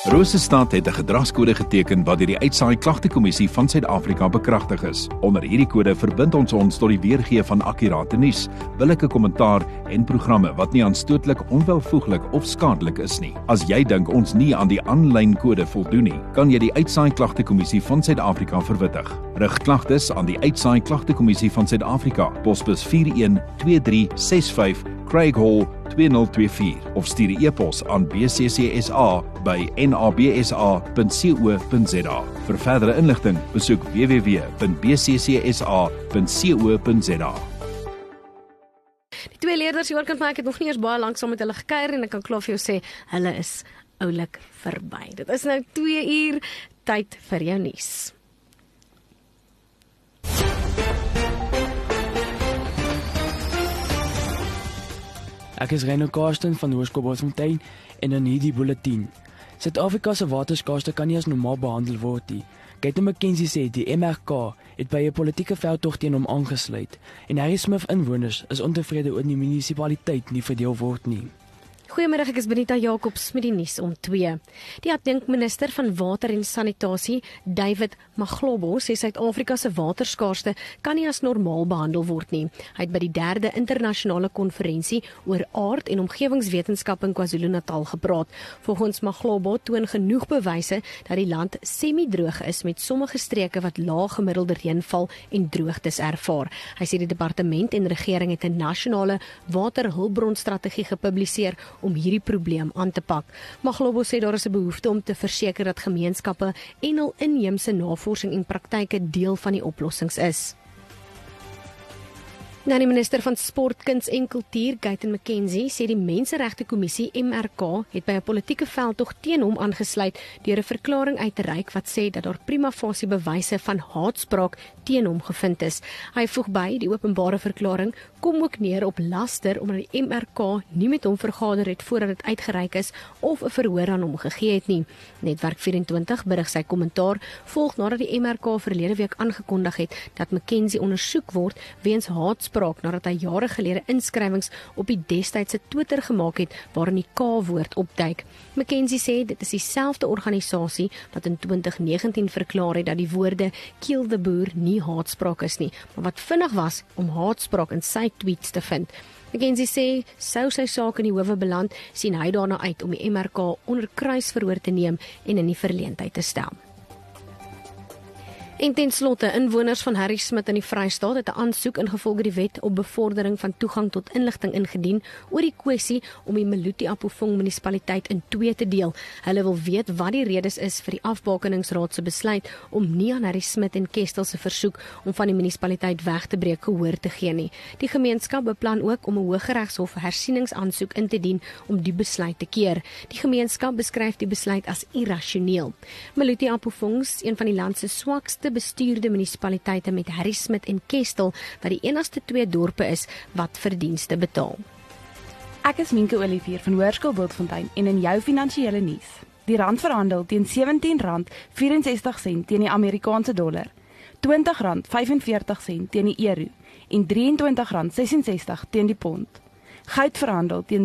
Rosestad het 'n gedragskode geteken wat deur die Uitsaai Klagtekommissie van Suid-Afrika bekragtig is. Onder hierdie kode verbind ons tot die weergee van akkurate nuus, billike kommentaar en programme wat nie aanstootlik, onwelvoeglik of skadelik is nie. As jy dink ons nie aan die aanlyn kode voldoen nie, kan jy die Uitsaai Klagtekommissie van Suid-Afrika verwittig. Rig klagtes aan die Uitsaai Klagtekommissie van Suid-Afrika, posbus 412365 Craig Hall 2024 of stuur 'n e-pos aan bccsa@nabsa.co.za. Vir verdere inligting, besoek www.bccsa.co.za. Die twee leerders hier kan maak het nog nie eers baie lank saam met hulle gekuier en ek kan klaar vir jou sê, hulle is oulik verby. Dit is nou 2 uur, tyd vir jou nuus. Ek is Reno Karsten van Hoërskool Bosfontein en dan hierdie bulletin. Suid-Afrika se waterskaarste kan nie as normaal behandel word nie. Gaitan McKenzie sê die MRK het by 'n politieke veldtog teen hom aangesluit en Harry Smith inwoners is ontevrede oor die munisipaliteit nie verdeel word nie. Goeiemiddag, ek is Benita Jacobs met die nuus om 2. Die adjunkminister van Water en Sanitasie, David Maglobo, sê Suid-Afrika se waterskaarste kan nie as normaal behandel word nie. Hy het by die 3de internasionale konferensie oor aard- en omgewingswetenskap in KwaZulu-Natal gepraat. Volgens Maglobo toon genoeg bewyse dat die land semi-droog is met sommige streke wat lae gemiddelde reënval en droogtes ervaar. Hy sê die departement en regering het 'n nasionale waterhulpbronstrategie gepubliseer om hierdie probleem aan te pak. Maglobo sê daar is 'n behoefte om te verseker dat gemeenskappe en hul inheemse navorsing en praktyke deel van die oplossings is. Nou, die minister van Sport, Kuns en Kultuur, Gaitan McKenzie, sê die Menseregte Kommissie MRK het by 'n politieke veldtog teen hom aangesluit deur 'n verklaring uit te reik wat sê dat daar prima facie bewyse van haatspraak teen hom gevind is. Hy voeg by, die openbare verklaring kom ook neer op laster omdat die MRK nie met hom vergader het voordat dit uitgereik is of 'n verhoor aan hom gegee het nie. Netwerk 24 berig sy kommentaar volg nadat die MRK verlede week aangekondig het dat McKenzie ondersoek word weens haatspraak nadat hy jare gelede inskrywings op die destydse Twitter gemaak het waarin die K-woord opduik. McKenzie sê dit is dieselfde organisasie wat in 2019 verklaar het dat die woorde kill the boer nie haatspraak is nie, maar wat vinnig was om haatspraak in sy tweets te vind. McKenzie sê, sou sy saak in die howe beland, sien hy daarna uit om die MRK onder kruisverhoor te neem en in die verleentheid te stel. En ten slotte, inwoners van Harry Smith in die Vrystaat het 'n aansoek ingevolge die wet op bevordering van toegang tot inligting ingedien oor die kwessie om die Maluti-Apofong munisipaliteit in 2 te deel. Hulle wil weet wat die redes is vir die afbakeningsraad se besluit om nie aan Harry Smith en Kestel se versoek om van die munisipaliteit weg te breek gehoor te gee nie. Die gemeenskap beplan ook om 'n Hooggeregshof hersieningsaansoek in te dien om die besluit te keer. Die gemeenskap beskryf die besluit as irrasioneel. Maluti-Apofong is een van die land se swakste bestuurde munisipaliteite met Harry Smith en Kestel wat die enigste 2 dorpe is wat verdienste betaal. Ek is Minke Olivier van Hoërskool Wildfontein en in jou finansiële nuus. Die rand verhandel teen R17.64 teen die Amerikaanse dollar, R20.45 teen die euro en R23.66 teen die pond. Goud verhandel teen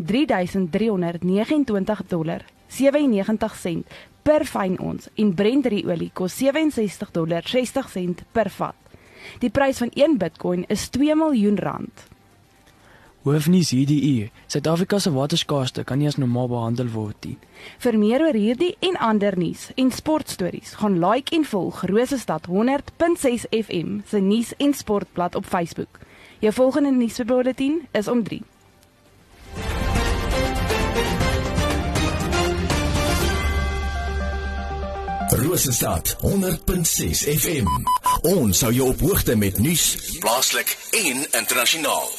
$3,329.97 per fyn ons en Brent-olie kos $67.60 per vat. Die prys van 1 Bitcoin is R2 miljoen. Hoofnuus hierdie uur. Suid-Afrika se waterskaarste kan nie as normaal behandel word nie. Vir meer oor hierdie en ander nuus en sportstories, gaan like en volg Rosestad 100.6 FM se nuus en sportblad op Facebook. Jou volgende nuusbulletin is om 3. Rosestad 100.6 FM. Ons hou jou op hoogte met nuus, plaaslik en internasionaal.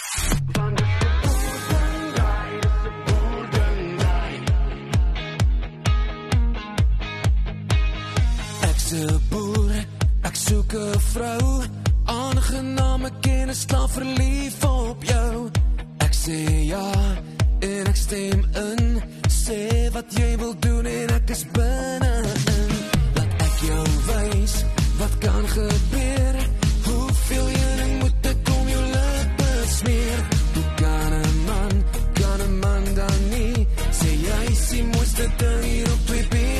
Ek's 'n boer, ek soek 'n vrou, aangename kennis, klaar verlief op jou. Ek sê ja en ek stem in, sê wat jy wil doen en ek is binne-in. Laat ek jou wys wat kan gebeur, hoeveel heuning moet ek om jou lippe smeer. Hoe kan 'n man dan nie, sê jy is die mooiste ding hier op 2 been.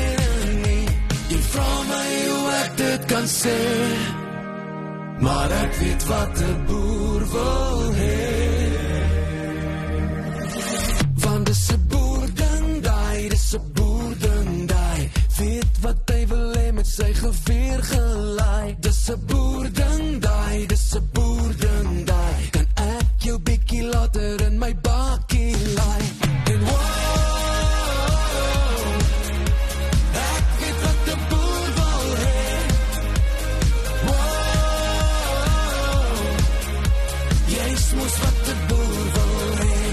kan sê, maar ek weet wat 'n boer wil hê. Want dis 'n boerding daai, dis 'n boerding daai, weet wat hy wil hê met sy geweer gelaai. Dis 'n boerding daai, dis 'n boerding daai, kan ek jou bietjie later in my bakkie laai. En wow, ek weet wat 'n boer wil hê. Wow, jy's mos wat 'n boer wil hê.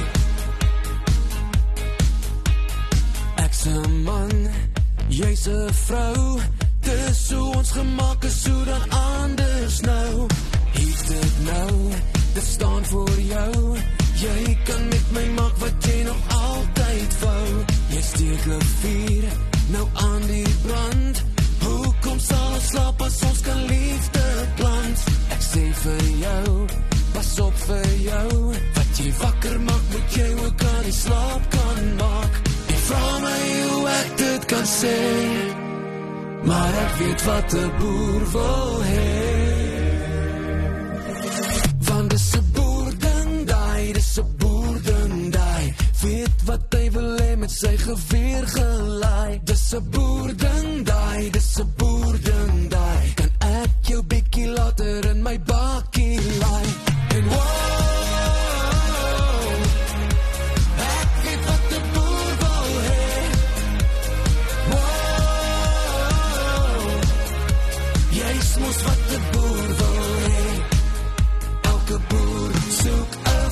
Ek's 'n man, jy's 'n vrou, dis hoe ons gemaak is, hoe dan anders nou. Hier dit nou, dit staan voor jou. Jy kan met my maak wat jy nog altyd wou. Jy steek 'n vuur, nou aan die brand. Hoekom sal ons slaap as ons kan liefde plant? Ek sê vir jou, pas op vir jou. Wat jy wakker maak, moet jy ook aan die slaap kan maak. Jy vra my hoe ek dit kan sê, maar ek weet wat 'n boer wil hê. Want dis 'n boerding daai, dis 'n boerding daai, weet wat hy wil hê met sy geweer gelaai. Dis 'n boerding daai, dis 'n boerding daai, kan ek jou bietjie later in my bakkie laai. En wow, ek weet wat 'n boer wil hê. Wow, jy's mos wat 'n boer wil hê. Elke boer soek 'n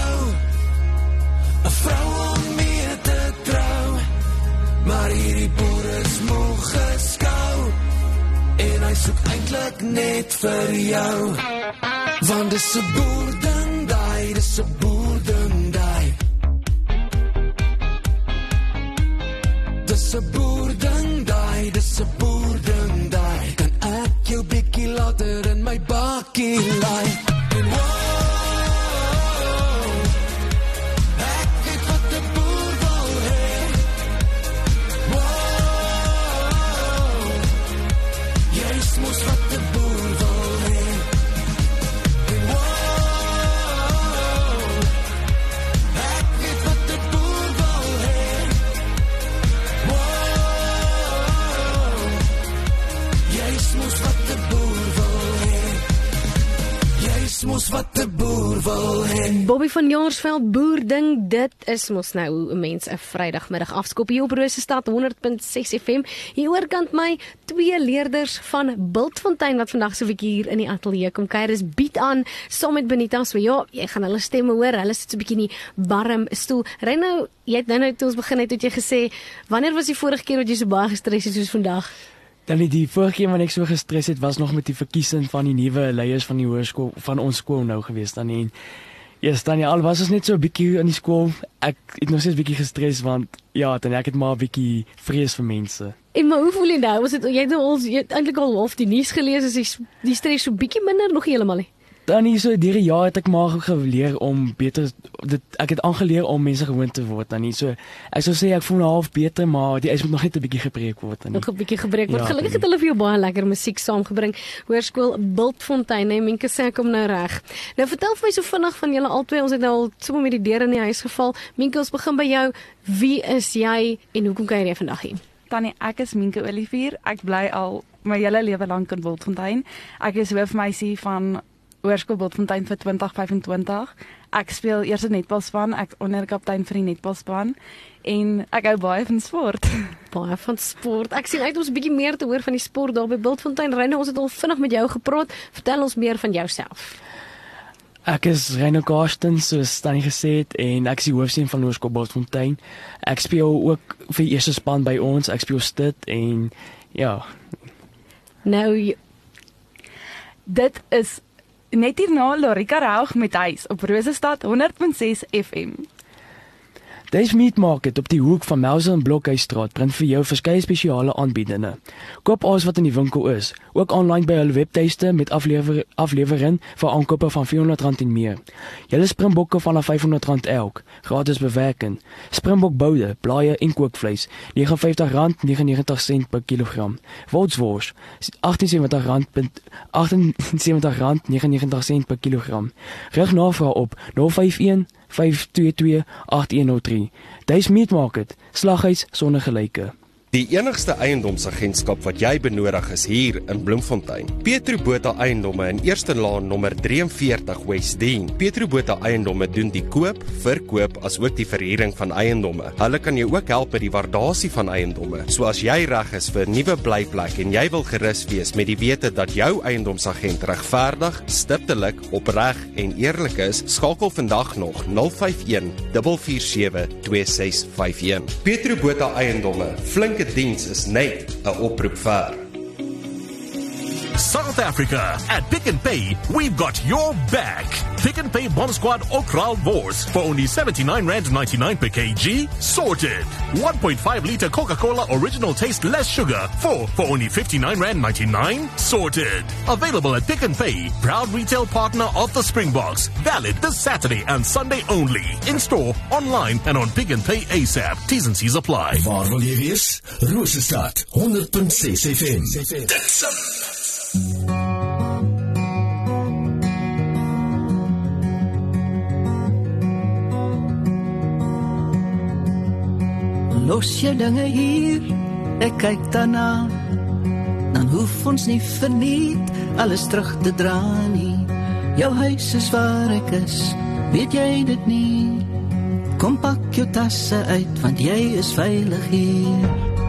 vrou om mee te trou. Maar hierdie boer is moeg geskou, en hy soek eintlik net vir jou. Want dis 'n boerding daai, dis 'n boerding daai, dis 'n boerding daai, dis 'n boerding daai, kan ek jou bietjie later in my bakkie laai. En wow, ek weet wat 'n boer wil hê. Wow, jy's mos wat 'n boer wil hê. En wow, ek weet wat 'n boer wil hê. Wow, jy's mos wat 'n boer wil hê. Jy's mos wat 'n boer wil hê. Bobby van Jaarsveld, boerding, dit is mos nou hoe 'n mens 'n Vrydagmiddag afskop hier op Rosestad 100.6 FM. Hier oorkant my twee leerders van Bultfontein wat vandag so 'n bietjie hier in die ateljee kom kuier. Dis Biet aan saam met Benita. So ja, jy gaan hulle stemme hoor. Hulle sit so 'n bietjie in die barm stoel. Reino, jy het nou toe ons begin het jy gesê, wanneer was die vorige keer wat jy so baie gestres het soos vandag? Dan die vorige keer wanneer ek so gestres het, was nog met die verkiesing van die nuwe leiers van die hoërskool van ons skool nou gewees dan en dan al was ons net so 'n bietjie in die skool. Ek het nog steeds 'n bietjie gestres want ja, dan ek het maar 'n bietjie vrees vir mense. En maar hoe voel jy nou? Jy het eintlik al half die nuus gelees, is die stres so bietjie minder, nog heeltemal nie? Dan hier so deur die jaar het ek maar geleer om beter ek het aangeleer om mense gewoon te word dan nie. So ek sou sê ek voel half beter, maar die ys moet nog net 'n bietjie gebreek word dan nie. Nog 'n bietjie gebreek word. Ja, Gelukkig het hulle vir jou baie lekker musiek saamgebring. Hoërskool Bultfontein, nee, Minke sê kom nou reg. Nou vertel vir my so vinnig van julle albei. Ons het nou al sommer met die deur in die huis geval. Minke, ons begin by jou. Wie is jy en hoekom kuier jy vandag hier? Tannie, ek is Minke Olivier. Ek bly al my hele lewe lank in Bultfontein. Ek is hoofmeisie van Hoërskool Bultfontein vir 2025. Ek speel eers in netbalspan, ek onderkaptein vir die netbalspan en ek hou baie van sport. Baie van sport. Ek sien uit om 'n bietjie meer te hoor van die sport daar by Bultfontein. Reino, ons het al vinnig met jou gepraat. Vertel ons meer van jouself. Ek is Reino Karsten, soos Tannie gesê het, en ek is die hoofseun van Hoërskool Bultfontein. Ek speel ook vir die eerste span by ons. Ek speel stit en ja. Nou, dit is net hierna Larika Raug met Huis op Rosestad 100.6 FM. Dave Meat Market op die hoek van Melser en Blokhuisstraat bring vir jou verskeie spesiale aanbiedinge. Koop alles wat in die winkel is, ook online by hulle webtuiste met aflewering vir aankope van R400 en meer. Julle springbokke vanaf R500 elk, gratis bewerking. Springbok boude, blaaie en kookvleis, R59.99 per kilogram. Woldswors, R78.99 per kilogram. Rig navraag op 051 522 8103. Duis Meat Market, slaghuis sonder gelyke. Die enigste eiendomsagentskap wat jy benodig is hier in Bloemfontein. Petro Botha Eiendomme in Eerste Laan nommer 43 West Dean. Petro Botha Eiendomme doen die koop, verkoop as ook die verhuuring van eiendomme. Hulle kan jou ook help met die waardasie van eiendomme. So as jy reg is vir 'n nuwe blyplek en jy wil gerus wees met die wete dat jou eiendomsagent regverdig, stiptelik, opreg en eerlik is, skakel vandag nog 051 447 2651. Petro Botha Eiendomme, flinke diens is net 'n oproep ver. South Africa. At Pick n Pay, we've got your back. Pick n Pay Bomb Squad Okral Wars for only R79.99 per kg. Sorted. 1.5 litre Coca-Cola Original Taste Less Sugar for only R59.99. Sorted. Available at Pick n Pay, proud retail partner of the Springboks. Valid this Saturday and Sunday only. In store, online and on Pick n Pay ASAP. T's and C's apply. Waar wil jy wees? Rosestad 100.6 FM. Dit's los jou dinge hier, ek kyk daarna. Dan hoef ons nie verniet alles terug te dra nie. Jou huis is waar ek is, weet jy dit nie? Kom pak jou tasse uit, want jy is veilig hier.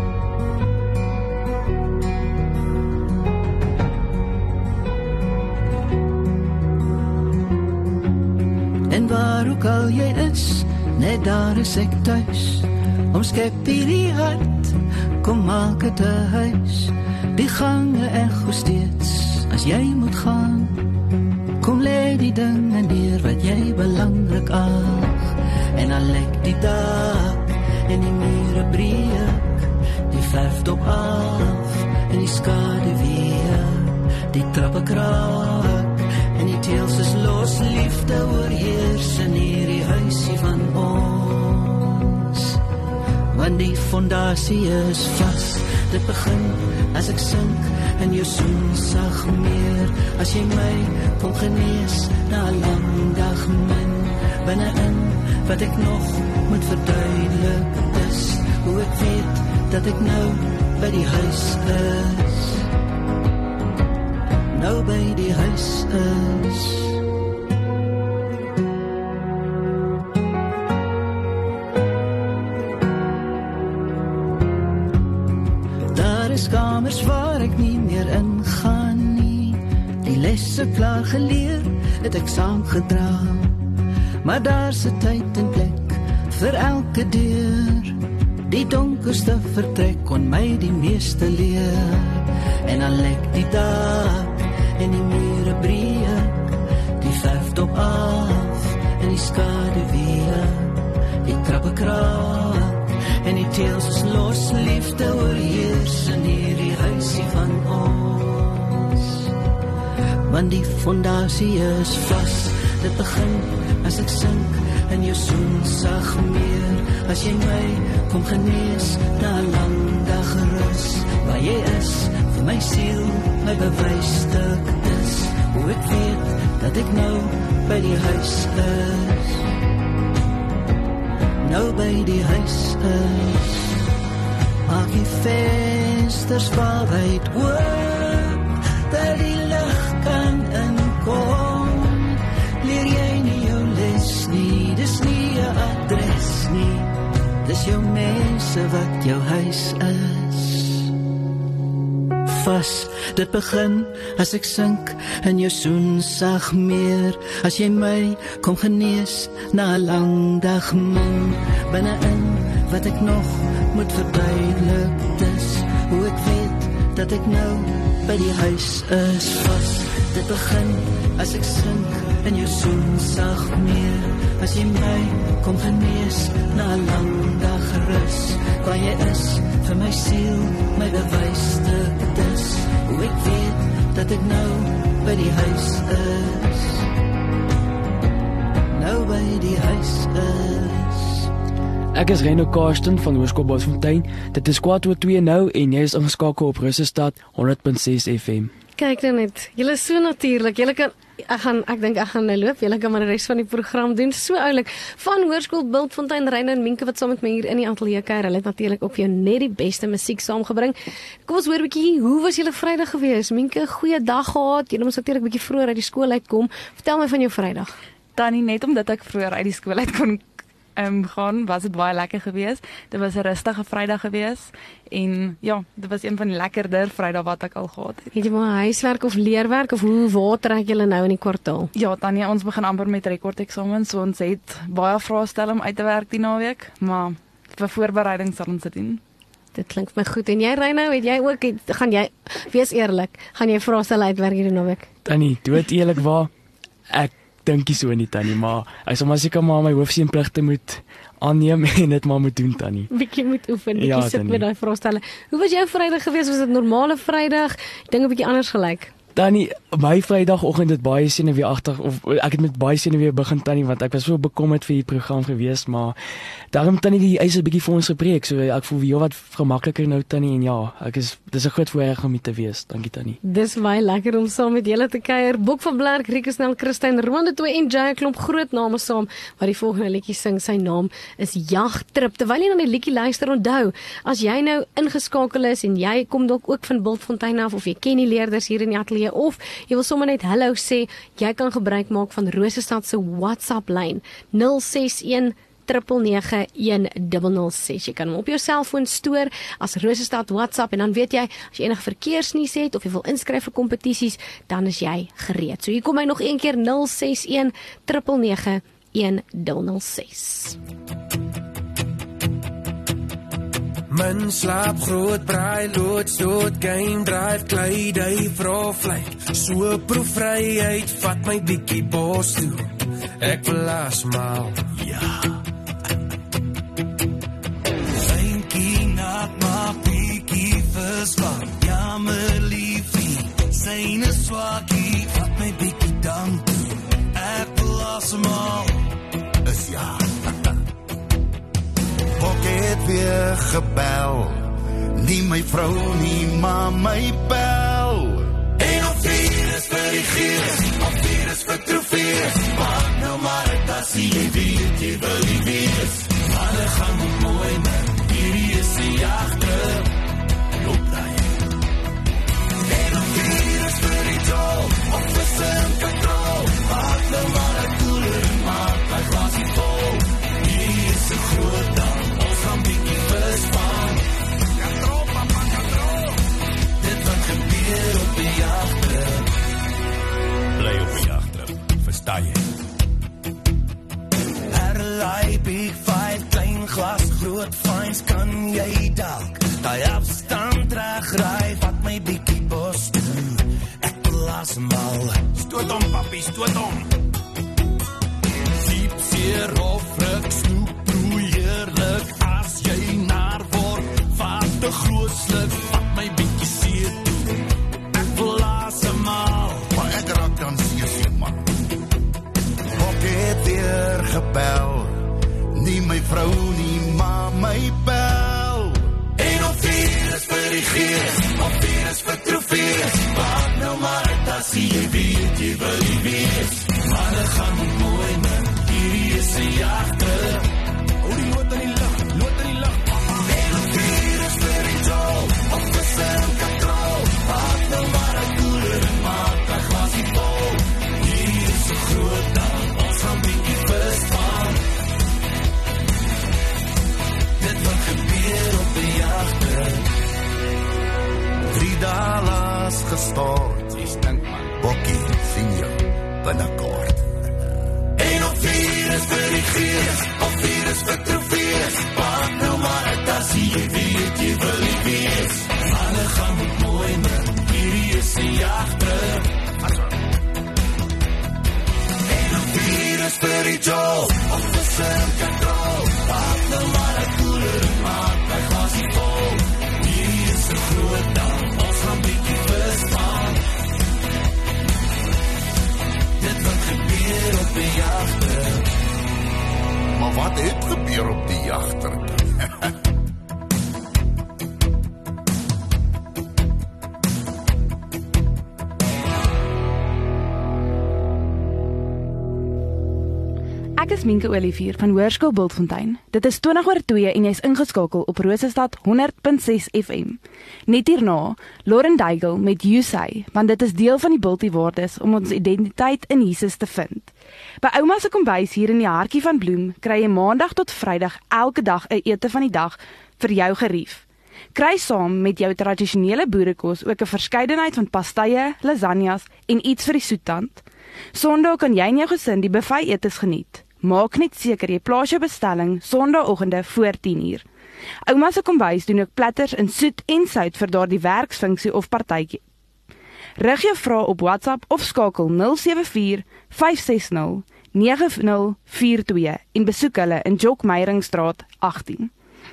En waar ook al jy is, net daar is ek thuis. Omskep hierdie hart, kom maak het 'n huis. Die gange echo steeds, as jy moet gaan. Kom lê die dinge neer wat jy belangrik ag. En dan lek die dak, en die mure breek. Die verf dop af, en die skade weer. Die trappe kraak, en die teels is los. Liefde oorheers in hierdie huisie van ons. Want die fondasie is vas, dit begin as ek sink in jou soen sag meer. As jy my kom genees na 'n lang dag min, binne-in wat ek nog moet verduidelik is, hoe ek weet dat ek nou by die huis is. Nou by die huis is. Kamers waar ek nie meer ingaan nie. Die lesse klaar geleer, het ek saamgedra. Maar daar's 'n tyd en plek vir elke deur. Die donkerste vertrek kon my die meeste leer. En dan lek die dak, en die mure breek. Die verf dop af, en die skade weer. Die trappe kraak, en die teels is los. Liefde oorheers in hierdie huisie van ons. Want die fondasie is vas, dit begin as ek sink in jou soen sag meer. As jy my kom genees na 'n lang dag rus, waar jy is, vir my siel, my bewysstuk is, hoe ek weet dat ek nou by die huis is. Nou by die huis is. Maak die vensters wyd oop, dat die lig kan inkom. Leer jy nie jou les nie, dis nie 'n adres nie, dis jou mense wat jou huis is. Vas, dit begin as ek sink in jou soen sag meer. As jy my kom genees na 'n lang dag min, binne-in wat ek nog moet verduidelik, dis hoe ek weet dat ek nou by die huis is. Vas, Dit begin as ek sink in jou soen sag meer. As jy my kom genees na 'n lang dag rus. Waar jy is vir my siel, my bewys dit is. Hoe ek weet dat ek nou by die huis is. Nou by die huis is. Ek is Reno Karsten van Hoërskool Bosfontein. Dit is 2:02 nou en jy is ingeskakel op Rusestad 100.6 FM. Kyk nou net, julle is so natuurlik. Julle kan ek dink ek gaan nou loop. Julle kan maar die res van die program doen. So oulik. Van Hoërskool Bultfontein, Reine en Minke wat saam met my hier in die ateljee kuier. Hulle het natuurlik op jou net die beste musiek saamgebring. Kom ons hoor 'n bietjie, hoe was julle Vrydag gewees? Minke, goeie dag gehad. Julle moes natuurlik 'n bietjie vroeër uit die skool uitkom. Vertel my van jou Vrydag. Tannie, net omdat ek vroeër uit die skool uit kon gaan, was dit baie lekker geweest. Dit was 'n rustige Vrydag geweest en ja, dit was een van die lekkerder Vrydae wat ek al gehad het. Het jy maar huiswerk of leerwerk of waar trek julle nou in die kwartaal? Ja, Tannie, ons begin amper met rekordeksamens, so ons het baie vrae stel om uit te werk die naweek, maar vir voorbereiding sal ons dit doen. Dit klink vir my goed. En jy Reino, het jy ook gaan jy wees eerlik, gaan jy vrae stel uitwerk hierdie naweek? Tannie, dood eerlikwaar, ek dink nie so nie, Tannie, maar ek sal maar seker maar my hoofseunpligte moet aanneem en dit maar moet doen, Tannie. Bietjie moet oefen, bietjie sit met daai vraestelle. Hoe was jou Vrydag geweest? Was dit normale Vrydag? Dinge bietjie anders gelyk? Tannie, my Vrydagoggend het baie senuweeagtig of ek het met baie senuwee begin, Tannie, want ek was so bekommerd vir die program gewees, maar daarom Tannie die ys 'n bietjie vir ons gebreek, so ek voel weer wat gemakliker nou, Tannie, en ja, dis 'n groot voorreg om hier te wees. Dankie, Tannie. Dis baie lekker om saam met julle te kuier. Bok van Blerk, Rieke Snell, Christine Ronde toe en Jay, 'n klomp groot name saam wat die volgende liedjie sing. Sy naam is Jagtrip. Terwyl jy na die liedjie luister, onthou, as jy nou ingeskakel is en jy kom dalk ook van Bultfontein af of jy ken die leerders hier in die ateljee of jy wil sommer net hallo sê, jy kan gebruik maak van Rosestad se WhatsApp lyn 061 9991006. Jy kan hom op jou selfoon stoor as Rosestad WhatsApp en dan weet jy, as jy enige verkeersnuus het of jy wil inskryf vir kompetisies, dan is jy gereed. So hier kom hy nog een keer 061 9991006. Men slaap groot, braai, loods, dood, game, drive, kleid, hy vrou vlyk. So proefvryheid, vat my bietjie bos toe. Ek wil asmaal, ja. Eentjie nat, maar bietjie verslaan. Ja, my liefie, syne swaakie, vat my bietjie dan toe. Ek wil asmaal, is ja. Ek het weer gebel, nie my vrou nie, maar my bel. En of virus vir die gees, of virus vir trofees, maak nou maar het as jy weet, jy wil nie wees. Alle gaan moet mooi man, hierdie is die jagter, loop daar. En of virus vir die tol, of vir sin control, maak nou maar het koeler, maak my glasie vol. Hierdie is die groot dag. Van bietjie verspan. Katrol, papa, katrol. Dit wat gebeur op die jagtrip. Bly op die jagtrip, verstaan jy? Herlei, big five, klein glas, groot fines, kan jy dalk daai afstand regry, vat my bietjie bos toe. Ek las mal. Stoot hom, papi, stoot hom. Diep seer of ruk, snoep, broeierlik. Jy naar word, vat die grootsluk, vat my bietjie seer toe. Ek wil asemaal, maar ek raak dan seer, man. Ek het weer gebel, nie my vrou nie, maar my bel. En of virus vir die gees, of virus vir trofees, maak nou maar het as jy weet, jy wil nie wees. Maar dit gaan moet mooi man, hierdie is die jagter. Hou die lood in die lug, lood in die lug. En of virus vir die tol, of vir sin control, maak nou maar het koeler en maak my glasie vol. Hier is so groot dag, ons gaan bietjie verspan. Dit wat gebeur op die jagter. 3 dae laas gestort, jy stink man. Bokkie, sien jou, binnekort. En of virus vir die gees, of virus vir trofees, maak nou maar het as jy weet, jy wil nie wees. Alle gaan moet mooi man, hierdie is die jagter. die jol, op tussen katrol, maak nou maar een koeler, maak my glasie vol. Hier is een groot dag, ons gaan bietjie verstaan. Dit wat gebeur op die jagter. Maar wat het gebeur op die jagter? Ek is Minke Olivier van Hoërskool Bultfontein. Dit is 20:02 en jy is ingeskakel op Rosestad 100.6 FM. Net hierna, Lauren Daigle met You Say, want dit is deel van die Bultiewaardes om ons identiteit in Jesus te vind. By ouma se kombuis hier in die Hartjie van Bloem kry jy maandag tot Vrydag elke dag 'n ete van die dag vir jou gerief. Kry saam met jou tradisionele boerekos ook 'n verskeidenheid van pastye, lasagnas en iets vir die soettand. Sondag kan jy en jou gesin die buffet etes geniet. Maak net seker jy plaas jou bestelling Sondagoggende voor 10:00. Ouma se kombuis doen ook platters in soet en sout vir daardie werksfunksie of partytjie. Rig jou vrae op WhatsApp of skakel 074 560 9042 en besoek hulle in Jock Meyringstraat 18.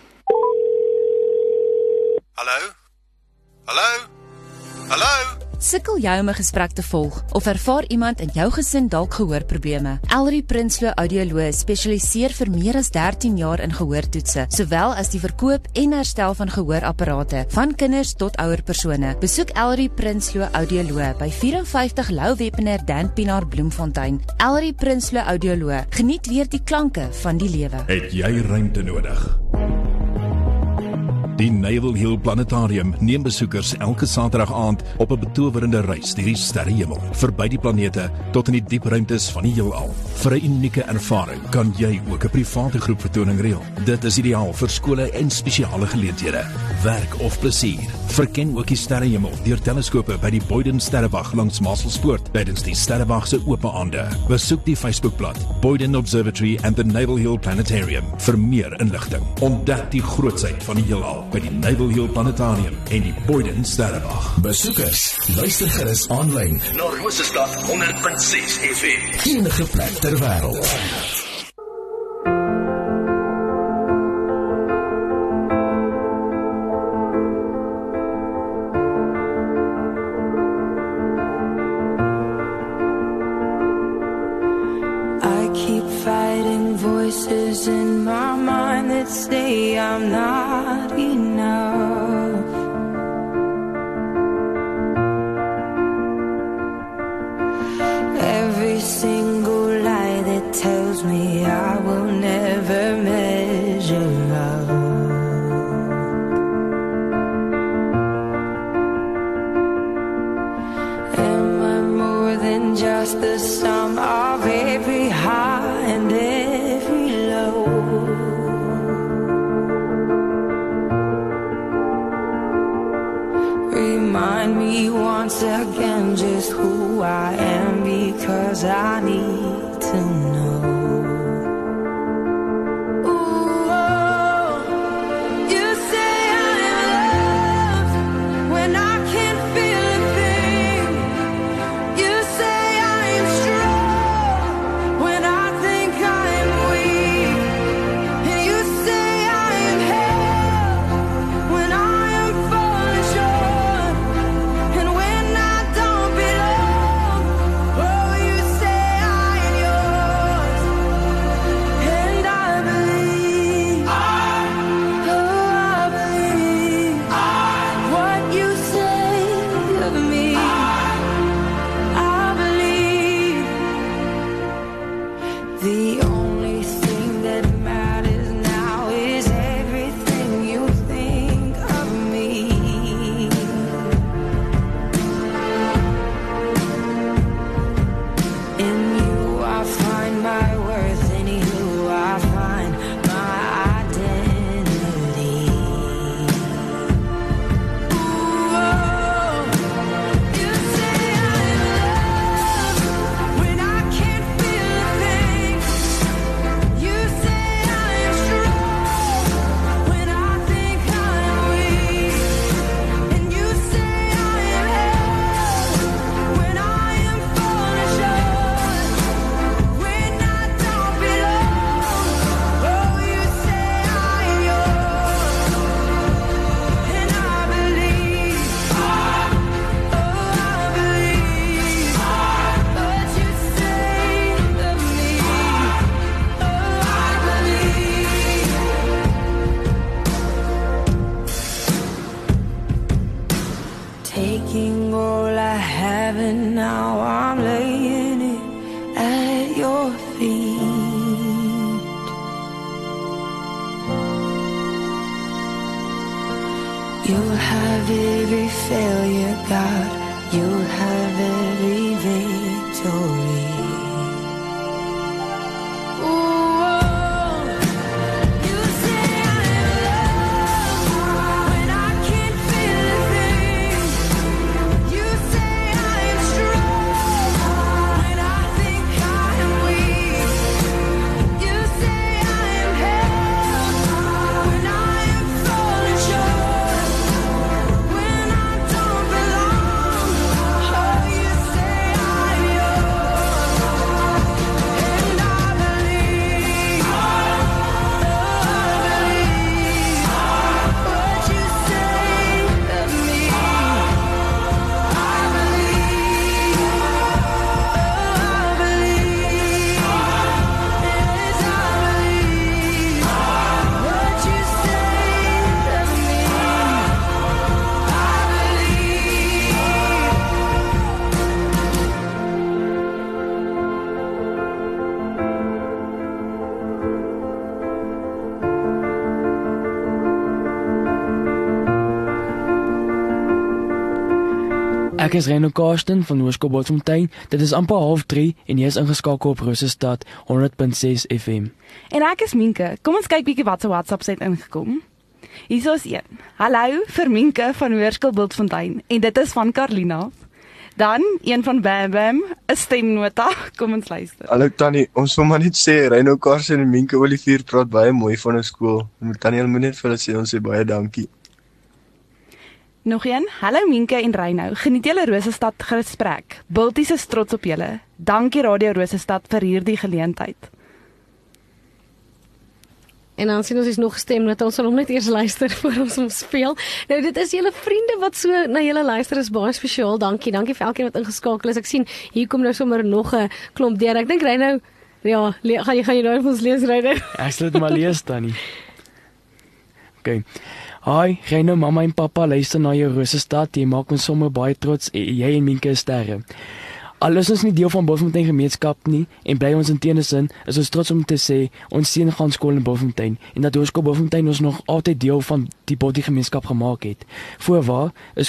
Hallo? Hallo? Hallo? Sukkel jy om 'n gesprek te volg of ervaar iemand in jou gesin dalk gehoorprobleme? Ellery Prinsloo Audioloog spesialiseer vir meer as 13 jaar in gehoortoetse, sowel as die verkoop en herstel van gehoorapparate van kinders tot ouer persone. Besoek Ellery Prinsloo Audioloog by 54 Lou Wepener Dan Pienaar Bloemfontein. Ellery Prinsloo Audioloog, geniet weer die klanke van die lewe. Het jy ruimte nodig? Die Naval Hill Planetarium neem besoekers elke Saterdag aand op 'n betowerende reis deur die sterrehemel, verby die planete tot in die diep ruimtes van die heelal. Vir 'n unieke ervaring kan jy ook 'n private groepvertoning reël. Dit is ideaal vir skole en spesiale geleenthede. Werk of plesier. Verken ook die sterrehemel deur teleskope by die Boyden Sterrewag langs Marselspoort tydens die Sterrewag se oop aande. Besoek die Facebookblad Boyden Observatory and the Naval Hill Planetarium vir meer inligting. Ontdek die grootsheid van die heelal by die Naval Hill Planetarium en die Boyden Sterrewag. Besoekers, luister gerus aanlyn na Rosestad 100.6 FM. Enige plek ter wêreld. I keep fighting voices in my mind that say I'm not enough. Every single lie that tells me I will never measure up. Am I more than just the sum of every high and every low? Remind me once again just who I am, because I need to know. Oh, you say I am yours. taking all I have and now I'm laying it at your feet. You'll have every failure, God. You'll have every victory. Ek is Reno Karsten van Hoërskool Botsfontein. Dit is amper 2:30 en jy is ingeskakel op Rosestad 100.6 FM. En ek is Minke. Kom ons kyk bietjie wat se WhatsApps het ingekom. Hier is een. Hallo vir Minke van Hoërskool Botsfontein en dit is van Carlina. Dan een van Bam Bam, 'n stemnota. Kom ons luister. Hallo Tannie, ons wil maar net sê Reno Karsten en Minke Olivier praat baie mooi van ons skool. Tannie, moet net vir hulle sê ons sê baie dankie. Nog een. Hallo Minke en Reino. Geniet julle Rosestad gesprek. Bulties is trots op julle. Dankie Radio Rosestad vir hierdie geleentheid. En dan sien ons is nog gestem dat ons sal hom net eers luister voor ons hom speel. Nou dit is julle vriende wat so na julle luister, is baie spesiaal. Dankie vir elkeen wat ingeskakel is. Ek sien hier kom nou sommer nog 'n klomp deur. Ek dink Reino, ja, gaan jy nou vir ons lees Reino? Ek sal dit maar lees Tannie. Okay. Hi, Reino, mamma en pappa luister na jou Rosestad. Jy maak ons sommer baie trots. Jy en Minke is sterre. Al is ons nie deel van Botsfontein gemeenskap nie en bly ons in tenesin, is ons trots om te sê ons seun gaan skool in Botsfontein en dat Hoërskool Botsfontein ons nog altyd deel van die Botti gemeenskap gemaak het. Voorwaar 'n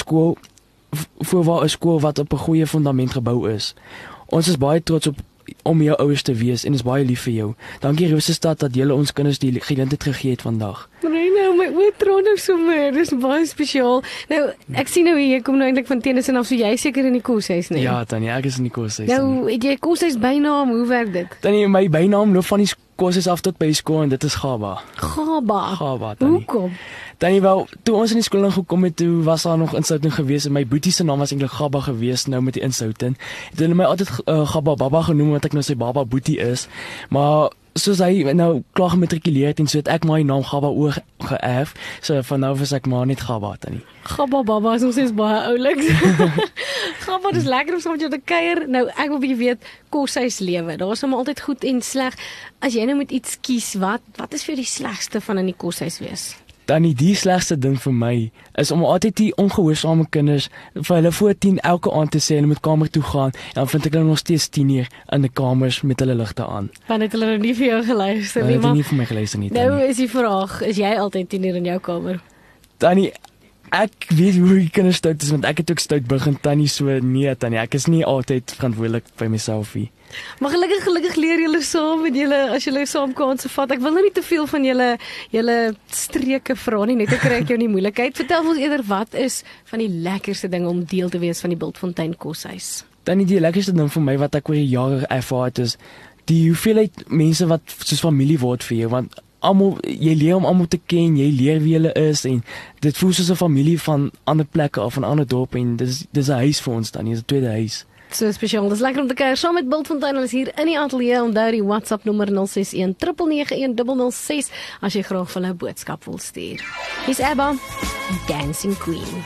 skool wat op 'n goeie fundament gebou is. Ons is baie trots om jou ouers te wees en is baie lief vir jou. Dankie Rosestad dat julle ons kinders die geleentheid gegee het vandag. Nou, my oë traan nou sommer, dis baie spesiaal. Nou, ek sien nou hier, jy kom nou eintlik van tenesin af, so jy seker in die koshuis, nee? Ja, Tannie, ek is in die koshuis. Nou, het jy koshuis bynaam, hoe werk dit? Tannie, my bynaam loop van die koshuis af tot by die skool en dit is Gaba. Gaba, Tannie. Hoekom? Tannie, wel, toe ons in die skool ingekom het, toe was daar nog insouting gewees en my boetie se naam was eintlik Gaba gewees, nou met die insouting. Het hulle my altyd Gaba Baba genoem, want ek nou sy baba boetie is, maar soos hy nou klaar gematrikuleer het en so het ek my naam Gaba oor geërf, so van nou was ek maar net Gaba, Tannie. Gaba Baba is ons is baie oulik. Gaba, dis lekker om saam met jou te kuier. Nou, ek wil bietjie weet, koshuislewe, daar is hom altyd goed en sleg. As jy nou moet iets kies, wat is vir die slegste van in die koshuis wees? Tannie, die slegste ding vir my is om altyd die ongehoorsame kinders vir hulle voor 10 elke aand te sê hulle moet kamer toe gaan en dan vind ek hulle nog steeds 10 uur in die kamers met hulle ligte aan. Want het hulle nou nie vir jou geluister nie, maar maar nie vir my geluister nie. Tannie. Nou is die vraag, is jy altyd 10 uur in jou kamer? Tannie, ek weet hoe die kinders stout is, want ek het ook stout begin, Tannie, so nee, Tannie, ek is nie altyd verantwoordelik by myself nie. Maar gelukkig leer julle saam met julle as julle saam kanse vat. Ek wil nou nie te veel van julle streke vra nie, net ek kry ek jou nie moeilikheid. Vertel ons eerder, wat is van die lekkerste ding om deel te wees van die Bultfontein koshuis? Tannie, die lekkerste ding vir my wat ek oor die jare ervaar het is die hoeveelheid mense wat soos familie word vir jou, want almal, jy leer om almal te ken, jy leer wie hulle is en dit voel soos 'n familie van ander plekke of van ander dorpe en dis 'n huis vir ons dan, dis 'n tweede huis. So spesiaal, dis lekker om te kuier saam met Bultfontein. Hulle is hier in die ateljee. Onthou die WhatsApp nommer 061 991 006 as jy graag vir hulle 'n boodskap wil stuur. Hier's Abba, Dancing Queen.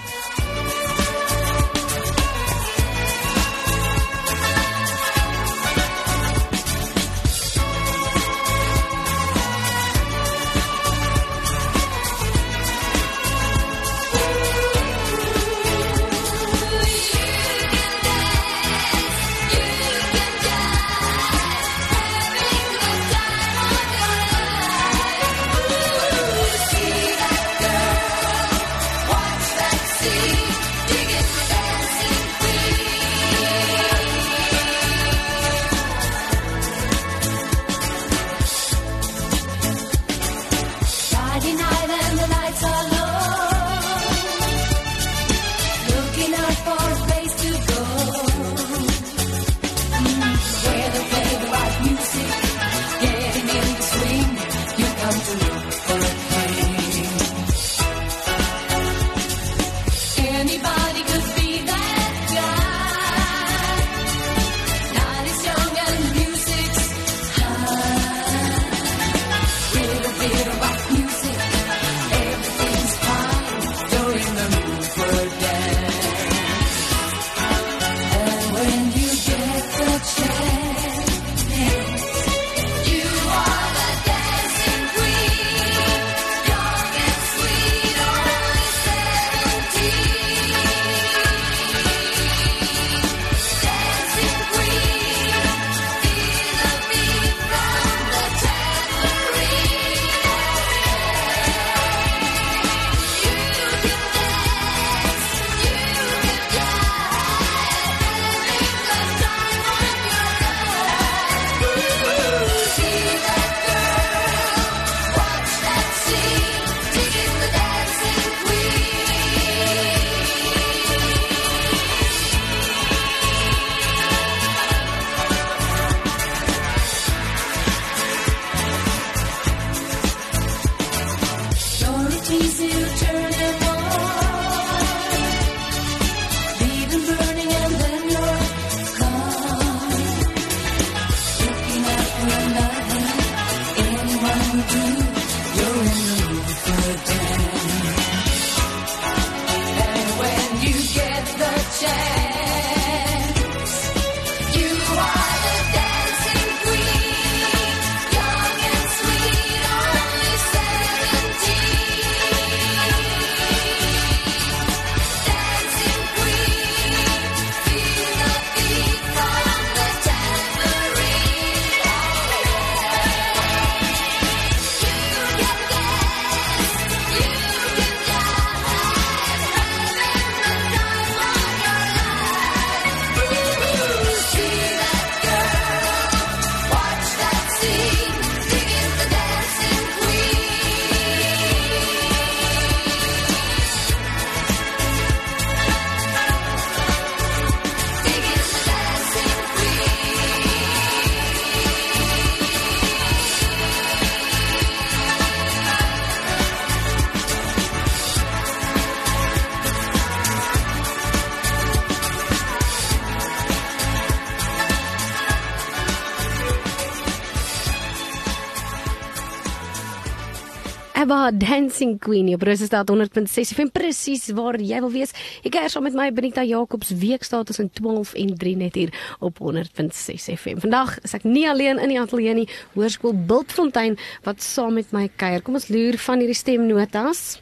ABBA Dancing Queen op Rosestad 100.6 FM, presies waar jy wil wees. Jy kuier saam met my Benita Jacobs, weekstaat tussen 12 en 3 net hier op 100.6 FM. Vandag is ek nie alleen in die ateljee nie, Hoërskool Bultfontein wat saam met my kuier. Kom ons loer van hierdie stemnotas.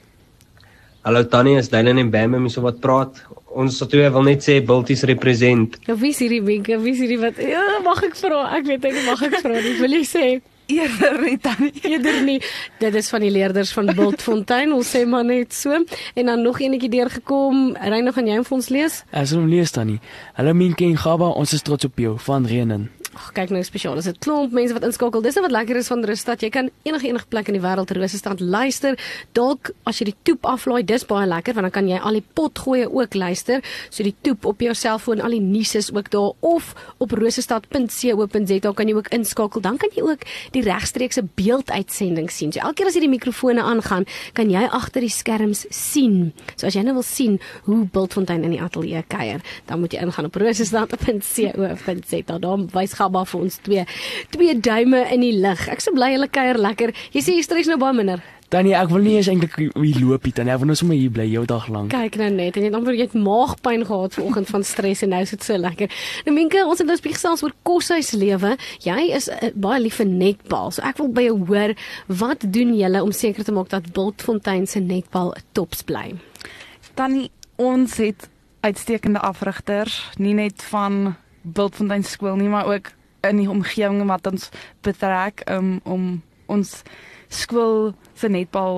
Hallo Tannie, is Dylan en Bam en so wat praat. Ons twee wil net sê Bulties represent. Nou wie is hierdie Wenke? Wie is hierdie wat? Ja, mag ek vra? Ek weet nie, mag ek vra nie. Wil jy sê? Eerder nie, Tannie. Eerder nie. Dit is van die leerders van Bultfontein, ons sê maar net so. En dan nog enetjie deurgekom. Reinig, gaan jy vir ons lees? Ek sal hom lees, Tannie. Hallo Minke en Gaba, ons is trots op jou, van Renen. Ag, kyk nou spesiaal, is dit klomp mense wat inskakel. Dis nou wat lekker is van Rosestad. Jy kan enige plek in die wêreld Rosestad luister. Dalk as jy die toep aflaai, dis baie lekker want dan kan jy al die potgoeie ook luister. So die toep op jou selfoon, al die nuus is ook daar of op rosestad.co.za kan jy ook inskakel. Dan kan jy ook die regstreekse beelduitsending sien. So elke keer as jy die mikrofone aangaan, kan jy agter die skerms sien. So as jy nou wil sien hoe Bultfontein in die ateljee kuier, dan moet jy ingaan op rosestad.co.za. Dan wys Gaba vir ons twee duime in die lug. Ek so bly hulle kuier lekker. Jy sê jy stres nou baie minder. Tannie, ek wil nie eens eintlik hier loop nie, Tannie. Ek wil nou sommer hier bly jou dag lank. Kyk nou net, en jy het amper jy het maagpyn gehad vanoggend van stres en nou is dit so lekker. Nou Minke, ons het nou gesels oor koshuislewe. Jy is baie lief vir netbal. So ek wil by jou hoor, wat doen julle om seker te maak dat Bultfontein se netbal tops bly? Tannie, ons het uitstekende afrigters, nie net van Bultfontein skool nie, maar ook in die omgewing wat ons betrek om ons skool se netbal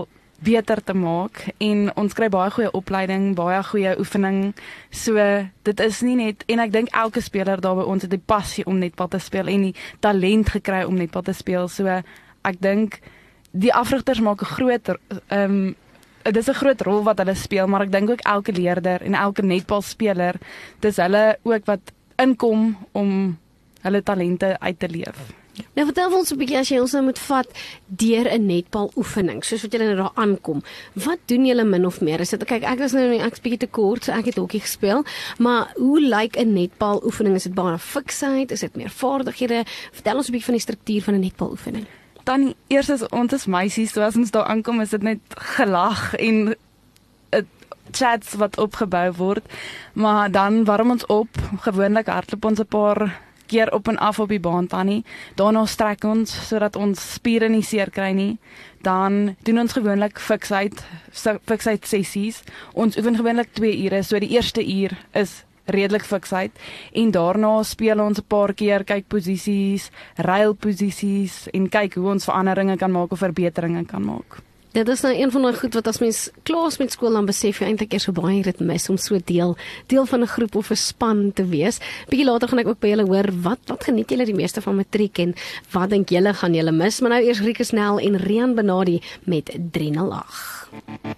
beter te maak en ons kry baie goeie opleiding, baie goeie oefening. So dit is nie net, en ek dink elke speler daar by ons het die passie om netbal te speel en die talent gekry om netbal te speel. So ek dink die afrigters maak 'n groot dit is 'n groot rol wat hulle speel, maar ek dink ook elke leerder en elke netbalspeler, dis hulle ook wat inkom om hulle talente uit te leef. Nou vertel ons 'n bietjie as jy ons nou moet vat deur 'n netbal oefening, soos wat julle nou daar aankom. Wat doen julle min of meer? Is dit kyk, ek's bietjie te kort, so ek het hokkie gespeel, maar hoe lyk 'n netbal oefening? Is dit baie fiksheid? Is dit meer vaardighede? Vertel ons 'n bietjie van die struktuur van 'n netbal oefening. Dan eers as ons as meisies, so as ons daar aankom, is dit net gelag en chats wat opgebou word, maar dan warm ons op, gewoonlik hardloop ons 'n paar keer op en af op die baan tannie. Daarna strek ons sodat ons spiere nie seer kry nie. Dan doen ons gewoonlik fiksheid sessies. Ons oefen gewoonlik 2 ure, so die eerste uur is redelik fiksheid en daarna speel ons 'n paar keer, kyk posisies, ruil posisies en kyk hoe ons veranderinge kan maak of verbeteringe kan maak. Dit is nou een van die goed wat as mens klaar is met skool dan besef jy eintlik eers so baie dit mis om so deel van 'n groep of 'n span te wees. Bietjie later gaan ek ook by julle hoor wat geniet julle die meeste van matriek en wat dink julle gaan julle mis? Maar nou eers Rikus Nel en Rian Benadi met 308.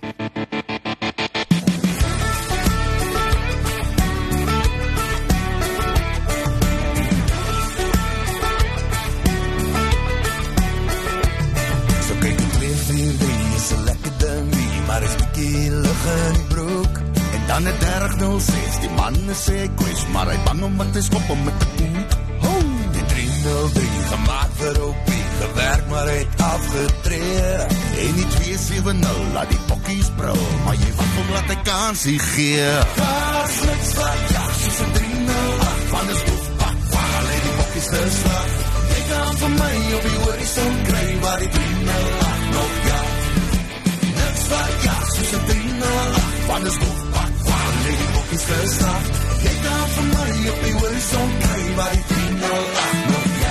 Maar is bykie lig in die broek en dan het 30-06 die manne sê kwes, maar hy bang om wat hy skop om met die poep. Die 303 gemaakt vir Opie, gewerk maar hy het afgetree en die 270 laat die bokkies brul, maar jy wat om laat hy kansie gee. Kaars niks wat jag, soos 'n 308 van is hoefpak, waar hy die bokkies geslag. Jy kan van my op die horizon kry, waar die 308 nog jag. Wat ja, soos 'n 308, van is hoefpak, waar lê die bokkies geslag. Jy kan van my op die horizon kry, waar die 308 nog ja.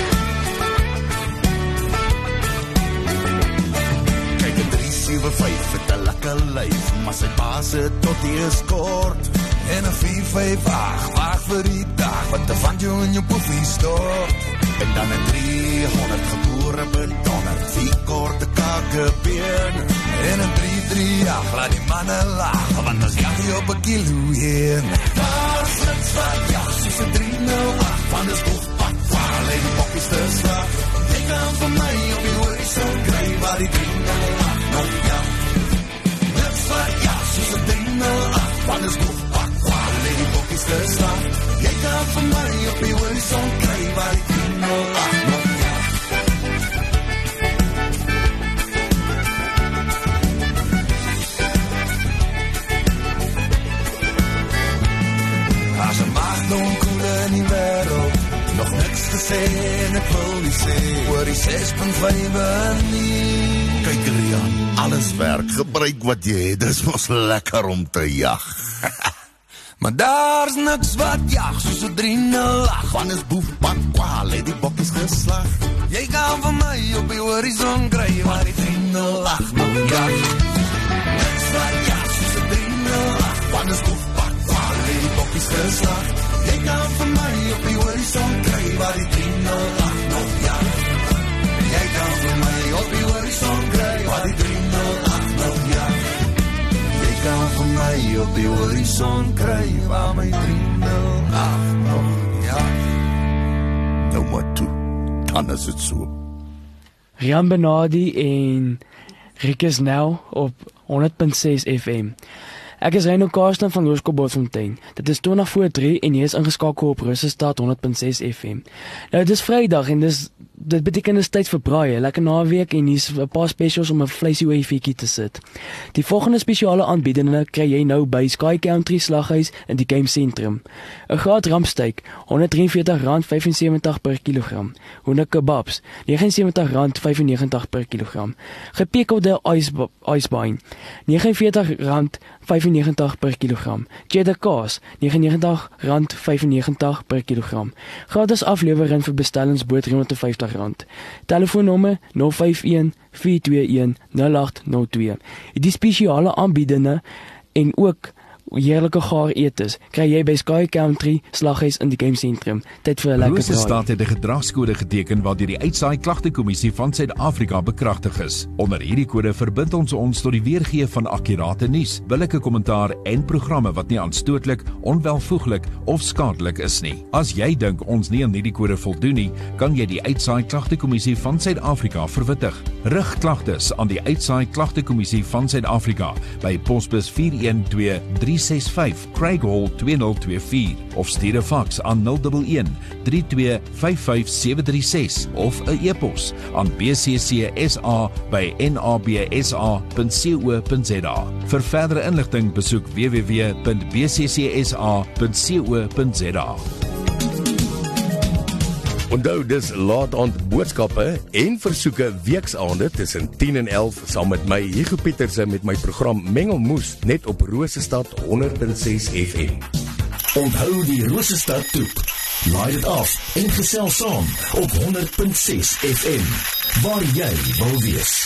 Kyk, 'n 375 het 'n lekker lyf, maar sy baas het tot die is kort. En 'n 458, waag vir die dag, wat te van jou in jou poefie stort. En dan 'n 300 gebore betonner, 4 korte kakebeen. En 'n 338, laat die manne lag, want as jag jy op 'n kilo heen. Daar sit wat jag, soos 'n 308, van is hoefpak, waar lê die bokkies te slag. Jy kan van my op die horizon kry, waar die 308 nog jag. Dit wat jag, soos 'n 308, van is hoefpak, waar lê die bokkies te slag. Jy kan van my op die horizon kry, waar die 308 nog jag. As 'n maagdonkoel in die wêreld, nog niks gesê en ek wil nie sê, oor die 6.5 nie. Kyk Rian, alles werk, gebruik wat jy het, dis mos lekker om te jag. Maar daar's niks wat jag, soos 'n 308, van is boefpak, kwaal, het die bokkies geslag. Jy kan van my op die horizon kry, waar die 308 nog jag. Niks wat jag, soos 'n 308, van is boefpak, kwaal, het die bokkies geslag. Jy kan van my op die horizon kry, waar die 308 nog jag. Jy kan van my op die horizon kry, waar die 308 nog jag. Jy kan van my op die horizon kry, waar my 308 nog jag. Nou maar toe, dan is het so. Rian Benadi en Rikus Nel op 100.6 FM. Ek is Reino Karsten van Hoërskool. Dit is 2:03 en jy is ingeskakel op Rusestad 100.6 FM. Nou, dit is Vrydag en dit beteken dis tyd vir braai, lekker naweek en hier's 'n paar specials om 'n vleisie oor die vuurtjie te sit. Die volgende spesiale aanbiedinge kry jy nou by Sky Country Slaghuis in die Game Sentrum. 'n Graad rampsteak, R143.75 per kilogram. Hoender kebabs, R79.95 per kilogram. Gepikkelde ijsbein, R49.95 per kilogram. Cheddar kaas, R99.95 per kilogram. Gratis aflewering vir bestellings bo R350. R50. Telefoonnommer 051 421 0802. Die spesiale aanbiedinge en ook heerlike gaar etes kry jy by Sky Country Slaghuis in die Game Sentrum. Tyd vir 'n lekker draai. Rosestad het 'n gedragskode geteken waardeur die Uitsaai Klagtekommissie van Suid-Afrika bekragtig is. Onder hierdie kode verbind ons tot die weergee van akkurate nuus, billike kommentaar en programme wat nie aanstootlik, onwelvoeglik of skadelik is nie. As jy dink ons nie aan hierdie kode voldoen nie, kan jy die Uitsaai Klagtekommissie van Suid-Afrika verwittig. Rig klagtes aan die Uitsaai Klagtekommissie van Suid-Afrika by posbus 412365 Craig Hall 2024 of stuur 'n faks aan 011 3255736 of 'n e-pos aan bccsa@nabsa.co.za. Vir verdere inligting besoek www.bccsa.co.za. Onthou dis laat aand boodskappe en versoeke weksaande tussen 10 en 11 saam met my Hugo Pieterse met my program Mengelmoes net op Rosestad 100.6 FM. Onthou die Rosestad toep. Laai dit af en gesels saam op 100.6 FM. Waar jy wil wees.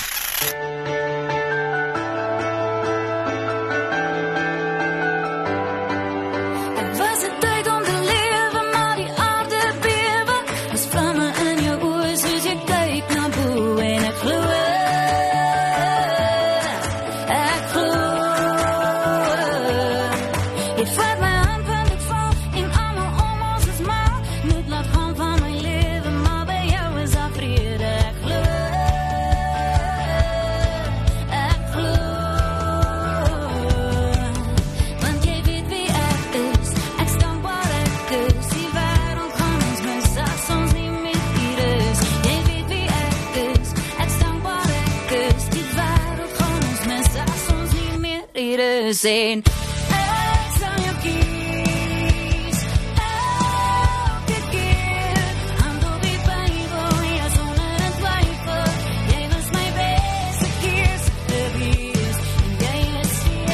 Saying, ek sal jou kies, elke keer, hand op die Bijbel, ja sonder 'n twyfel, jy was my beste keer gewees, en jy is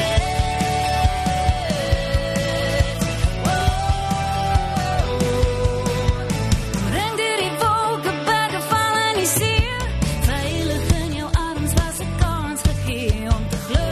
ring deur die wolke, berge val in die see, veilig in jou arms was 'n kans gegee om te glo.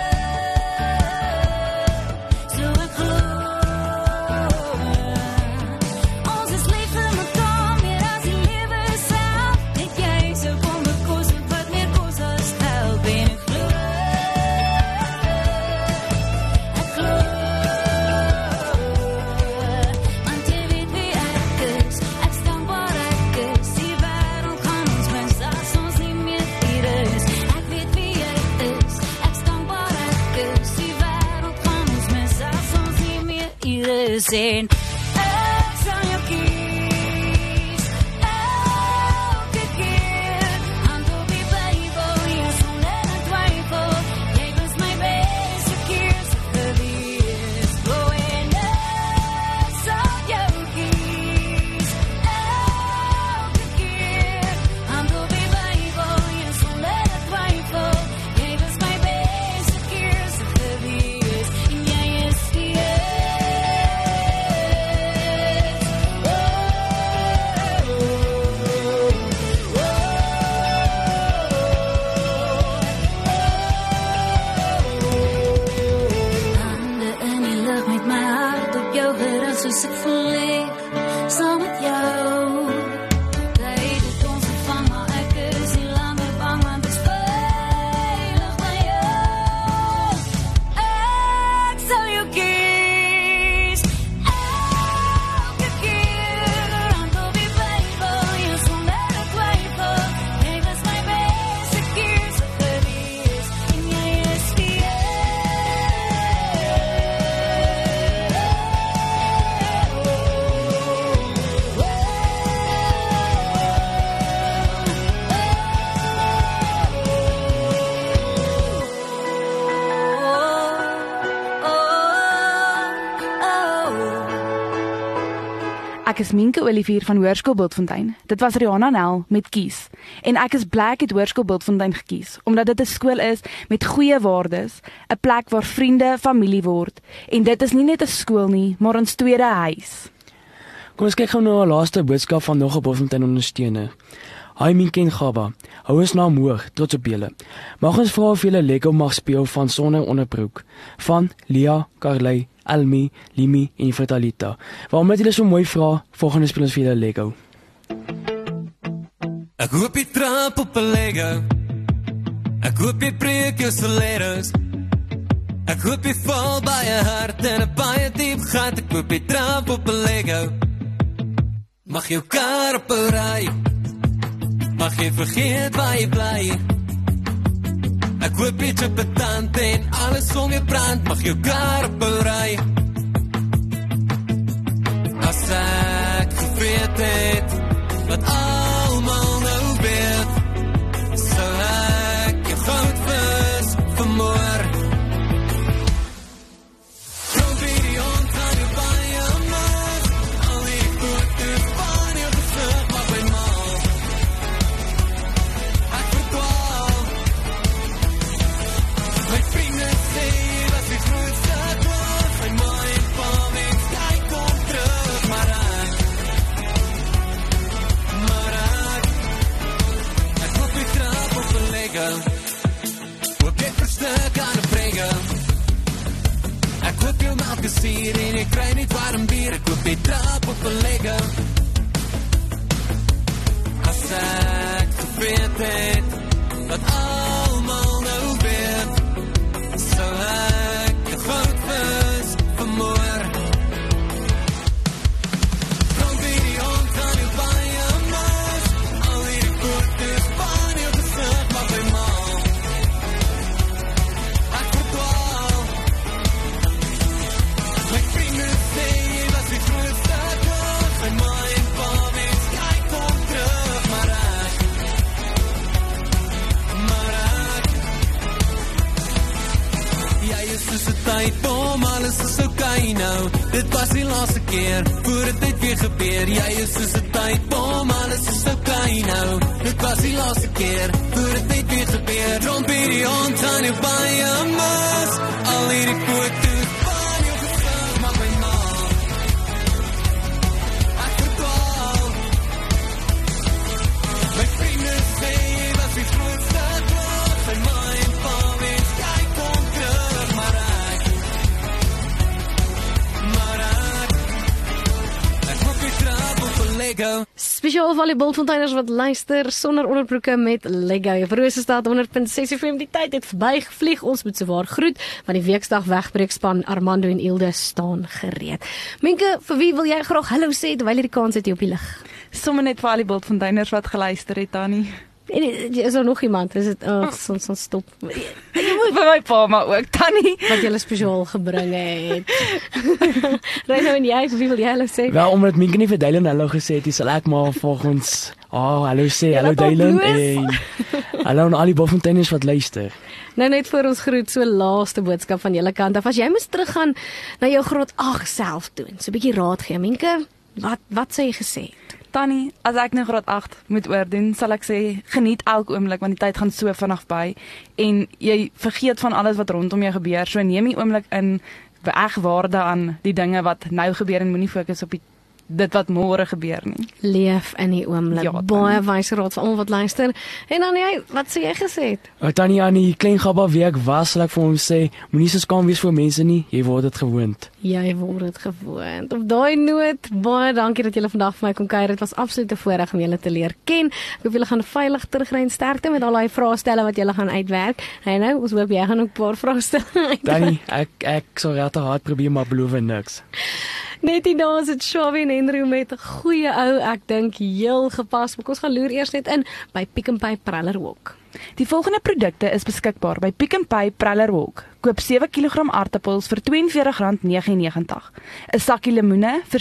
Saying, ek sal jou kies, elke keer, hand op die Bijbel, ja sonder 'n twyfel, jy was my beste keer gewees, en ek sal jou kies, elke keer, hand op die Bijbel, ja sonder 'n twyfel, jy was my beste keer gewees, en jy is soos ek voel, saam met jou. Jy het ons gevang, maar ek is nie langer bang, want is veilig by jou. Ek sal jou kies, elke keer, hand op die Bijbel, ja sonder 'n twyfel, jy was my beste keer gewees, en jy is Ek is Minke Olivier van Hoërskool Bultfontein. Dit was Rihanna Nel met Kies. En ek is bly ek het Hoërskool Bultfontein gekies, omdat dit 'n skool is met goeie waardes, 'n plek waar vriende familie word. En dit is nie net 'n skool nie, maar ons tweede huis. Kom ons kyk gou na 'n laaste boodskap van nog 'n Bosfontein ondersteuner. Hi Minke en Gaba, hou ons naam hoog, trots op julle. Mag ons vra of julle Lego mag speel van sonder onderbroek. Van Lia, Carley, Elmi, Limi en Vitalita. Waarom het julle so mooi vra? Volgende speel ons vir julle Lego. Ek hoop jy trap op 'n Lego. Ek hoop jy breek jou soleros. Ek hoop jy val by 'n hart en 'n baie diep gat. Ek hoop jy trap op 'n Lego. Mag jou kar op 'n ry. Mag jy vergeet waar jy bly. Ek hoop jy chip 'n tand en alles om jou brand. Mag jou kar op 'n ry. As ek geweet het wat almal nou weet, sal ek jou goudvis vermoor. Rond die hond aan jou baie mas, al die foto's van jou gezicht maak my mal. Ek verdwaal. My vriende sê jy was die grootste klas. My ma en pa mens kyk kom terug, maar ek hoop jy trap op 'n Lego. Hoop jy verstuk aan 'n prego. Ek hoop jou melk is suur en jy kry nie warm bier. Ek hoop jy trap op 'n Lego. As ek geweet het wat almal nou weet, sal ek jou goudvis vermoor. Rond die hond aan jou baie mas, al die foto's van jou gezicht maak my mal. Ek verdwaal. My vriende sê jy was die grootste klas. My ma en pa mens kyk kom terug, maar jy is soos 'n tydbom, alles is okay nou. Dit was die laaste keer, voor dit net weer gebeur. Jy is soos 'n tydbom, alles is okay nou. Dit was die laaste keer, voor dit net weer gebeur. Rond die hond aan jou baie mas, al hierdie foto's van jou gezicht maak my mal. Ek verdwaal. My vriende sê jy was die grootste klas. My ma en pa mens kyk kom terug, maar ek hoop jy trap op 'n Lego. Spesiaal vir al die Bultfonteiners wat luister sonder onderbroeke met Lego. Rosestad 100.6 FM. Die tyd het verbygevlieg. Ons moet sowaar groet, want die weekdag wegbreekspan Armando en Ilde staan gereed. Minke, vir wie wil jy graag hallo sê terwyl jy die kans het hier op die lig? Sommige net vir al die Bultfonteiners wat geluister het, Tannie. En is daar nog iemand? Is dit ons stop. Jy moet vir my pa maar ook, Tannie. Wat jy spesiaal gebring het. Reino en jy, vir wie wil jy hallo sê? Wel, omdat Minke nie vir Dylan hallo gesê het, sal ek maar volgens hallo sê, hallo Dylan en hallo aan al die Bosfonteiners wat luister. Nou net voor ons groet, so laaste boodskap van julle kant af. As jy moes teruggaan na jou graad 8 self doen, so 'n bietjie raad gee, Minke, wat sê jy gesê? Tannie, as ek nou graad 8 moet oordoen, sal ek sê, geniet elke oomblik, want die tyd gaan so vinnig by, en jy vergeet van alles wat rondom jou gebeur, so neem die oomblik in, beëg waarde aan die dinge wat nou gebeur, en moenie fokus op dit wat môre gebeur nie. Leef in die oomblik. Ja, baie wyse raad vir almal wat luister. En dan jy, wat sê jy gesê het? Tannie aan die klein Gaba wie ek was, sal ek vir hom sê, moenie so skaam wees vir mense nie, jy word dit gewoond. Jy word dit gewoond. Op daai noot, baie dankie dat julle vandag vir my kom kuier. Dit was absoluut 'n voorreg om julle te leer ken. Ek hoop julle gaan veilig terugry en sterkte met al daai vraestelle wat julle gaan uitwerk. En nou, ons hoop jy gaan ook 'n paar vraestelle uitwerk. Tannie, ek sal regtig hard probeer, maar beloof niks. Net die dae is dit Shawie en Henry met 'n goeie ou, ek dink heel gepas. Maar ons gaan loer eers net in by Pick n Pay Preller Walk. Die volgende produkte is beskikbaar by Pick n Pay Preller Walk. Koop 7 kg aartappels vir R42.99, 'n sakkie lemoene vir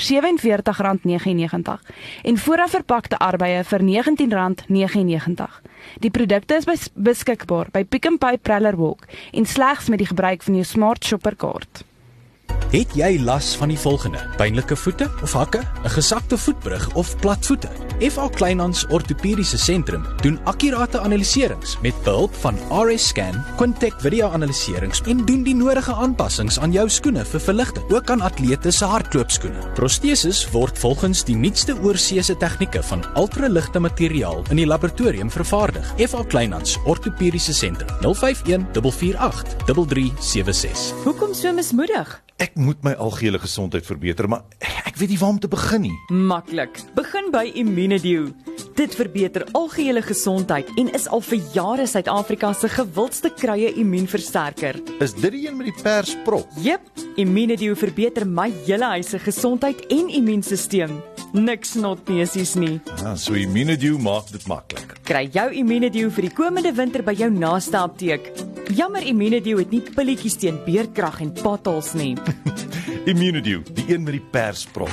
R47.99 en vooraf verpakte arbeye vir R19.99. Die produkte is beskikbaar by Pick n Pay Preller Walk en slegs met die gebruik van jou Smart Shopper kaart. Het jy las van die volgende? Pynlike voete of hakke? 'n Gesakte voetbrug of platvoete? FA Kleinhans Ortopediese Sentrum doen akkurate analiserings met behulp van RS-scan, Quintec video-analiserings en doen die nodige aanpassings aan jou skoene vir verligting, ook aan atlete se hardloopskoene. Prosteses word volgens die nuutste oorseese tegnieke van ultraligte materiaal in die laboratorium vervaardig. FA Kleinhans Ortopediese Sentrum 051 448 3376. Hoekom so mismoedig? Ek moet my algehele gesondheid verbeter, maar ek weet nie waar om te begin nie. Maklik. Begin by Immunedio. Dit verbeter algehele gesondheid en is al vir jare Suid-Afrika se gewildste kruie immuunversterker. Is dit die een met die persprop? Jep, Immunedio verbeter my hele huis se gesondheid en immuunstelsel. Niks snotneusies nie. So Immunedio maak dit maklik. Kry jou Immunedio vir die komende winter by jou naaste apteek. Jammer Immunedio het nie pilletjies teen beerkrag en potholes nie. Immunedio, die een met die persprop.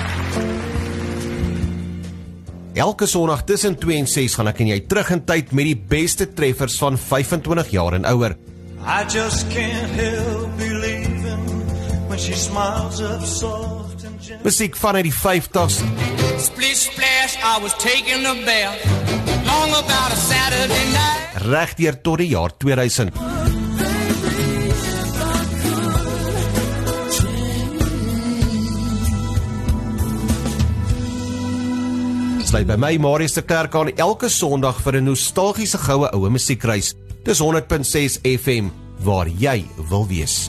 Elke Sondag tussen 2 en 6 gaan ek en jy terug in tyd met die beste treffers van 25 jaar en ouer. I just can't help believing when she smiles up soft and gentle. Musiek vanuit die 50s. Split splash, I was taking a bath long about a Saturday night. Regdeur tot die jaar 2000. Sluit by my Marius de Klerk aan elke Sondag vir 'n nostalgiese goue oue musiekreis. Dis 100.6 FM waar jy wil wees.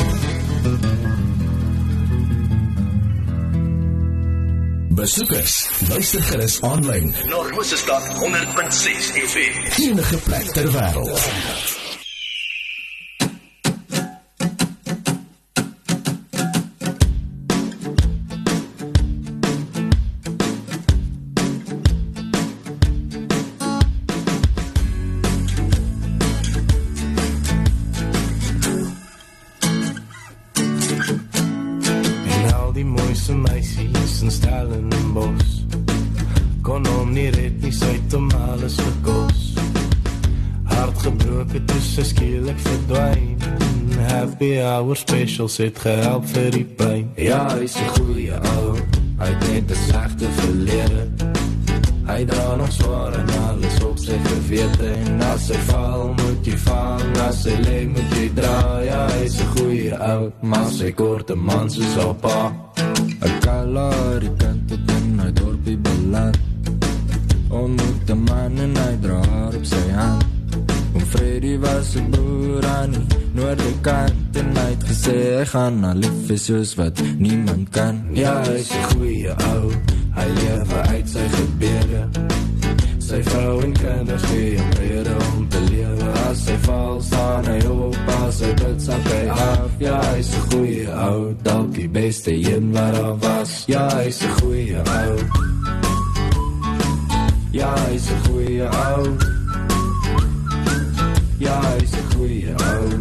Besoekers, luister gerus aanlyn na Rosestad 100.6 FM. Enige plek ter wêreld. Our specials het gehelp vir die pyn. Ja, hy is 'n goeie ou, hy het net 'n slegte verlede. Hy dra nog swaar en alles op sy gewete. En as hy val, moet jy vang, as hy lê, moet jy dra. Ja, hy is 'n goeie ou, maar sy korte man soos haar pa. 'n Kalaar, die kant tot in hy dorpie beland. Ontmoet 'n man en hy dra haar op sy hand. Freddy was 'n boer aan die noordekant en hy het gesê hy gaan na lief is soos wat niemand kan. Ja, hy is 'n goeie ou, hy lewe uit sy gebede. Sy vrou en kinders gee hom rede om te lewe. As hy val, staan hy op, as hy bid, sak hy af. Ja, hy is 'n goeie ou, dalk die beste een wat daar was. Ja, hy is 'n goeie ou. Ja, hy is 'n goeie ou. Ja, hy is 'n goeie ou.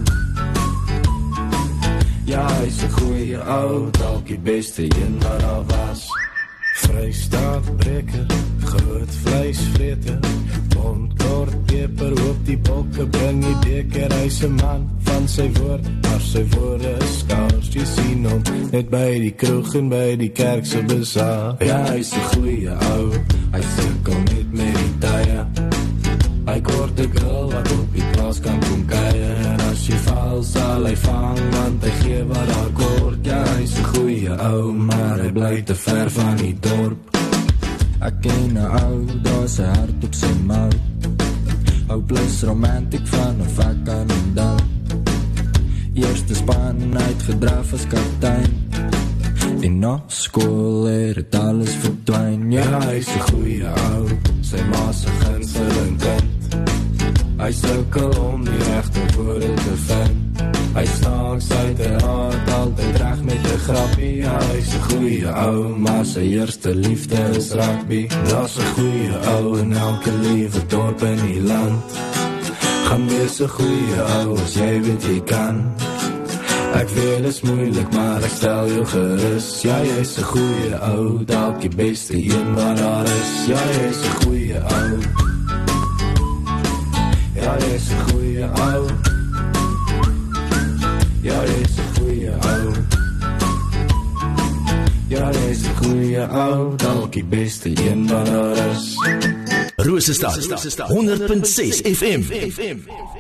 Ja, hy is 'n goeie ou, dalk die beste een wat daar was. Vrystaatbreker, groot vleisvreter, mondkort peper op die bokke, bring die beker, hy is 'n man van sy woord, maar sy woorde is skaars, jy sien hom net by die kroeg en by die kerk se bazaar. Ja, hy is 'n goeie ou, hy sukkel net met die tye. Hy kort 'n girl wat op die plaas kan kom kuier. En as jy val, sal hy vang, want hy gee wat daar kort. Ja, hy is 'n goeie ou, maar hy bly te ver van die dorp. Ek ken 'n ou, daar sy hart op sy mouw. Ou plus romantiek van 'n vak aan die dal. Eerste span uitgedraf as kaptein. En na skool het alles verdwyn. Ja, hy is 'n goeie ou, sy ma se gunsteling kind. Hy sukkel om die regte woorde te vind. Hy snaaks uit die hart, altyd reg met 'n grappie. Ja, hy is 'n goeie ou, maar sy eerste liefde is rugby. Daar's 'n goeie ou in elke liewe dorp in die land. Gaan wees 'n goeie ou as jy weet jy kan. Ek weet dit is moeilik, maar ek stel jou gerus. Ja, jy is 'n goeie ou, dalk die beste een wat daar is. Ja, jy is 'n goeie ou. Ja, jy is 'n goeie ou. Ja, jy is 'n goeie ou. jou ou, dalk die beste een wat daar is. Rosestad 100.6 FM.